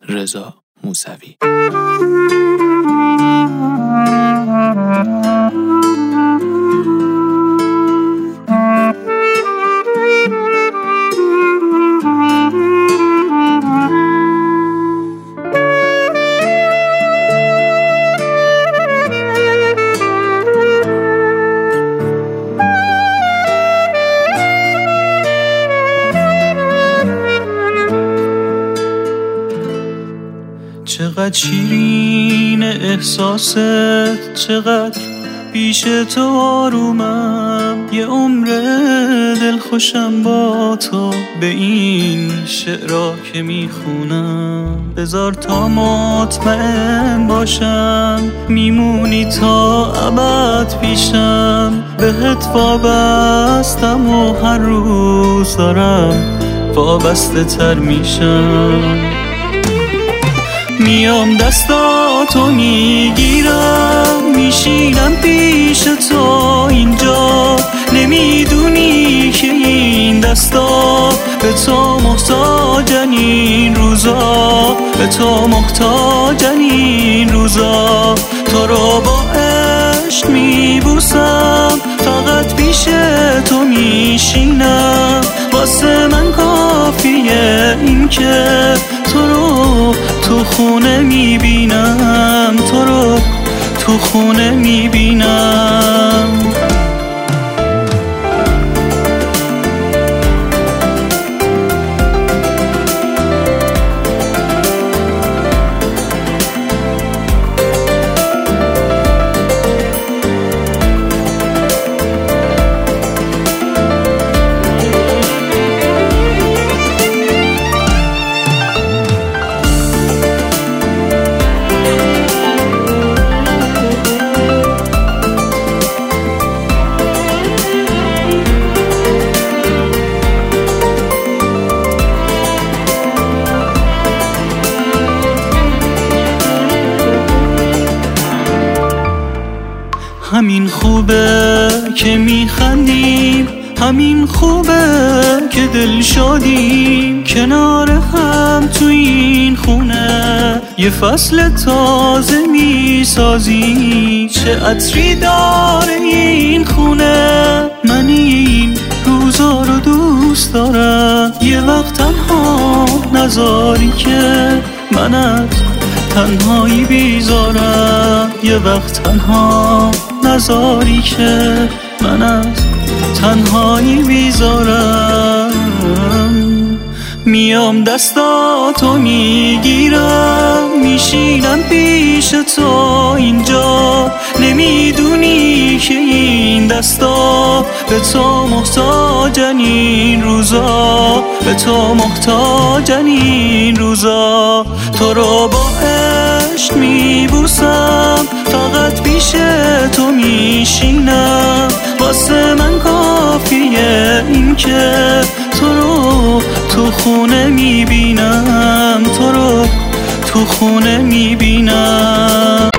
رضا موسوی. چقدر شیرین احساست، چقدر پیش تو آرومم، یه عمر دل خوشم با تو به این شعرها که میخونم. بذار تا مطمئن باشم میمونی تا ابد پیشم، بهت وابستم و هر روز دارم وابسته تر میشم. میام دستاتو میگیرم، میشینم پیش تو اینجا، نمیدونی که این دستا به تو محتاجن این روزا، به تو محتاجن این روزا. تو رو با عشق میبوسم، فقط پیش تو میشینم، واسه من کافیه این که تو رو تو خونه میبینم، تو رو تو خونه میبینم. همین خوبه که میخندیم، همین خوبه که دل شادیم، کنار هم تو این خونه یه فصل تازه میسازیم. چه عطری داره این خونه، من این روزا رو دوست دارم. یه وقت تنها نذاری که من از تنهایی بیزارم، یه وقت تنها نذاری که من از تنهایی بیزارم. میام دستاتو میگیرم، میشینم پیش تو اینجا، نمیدونی که این دستا به تو محتاجن این روزا، به تو محتاجن این روزا. تو رو با عشق میبوسم، فقط پیش تو میشینم، واسه من کافیه این که تو رو تو خونه میبینم، تو رو تو خونه میبینم.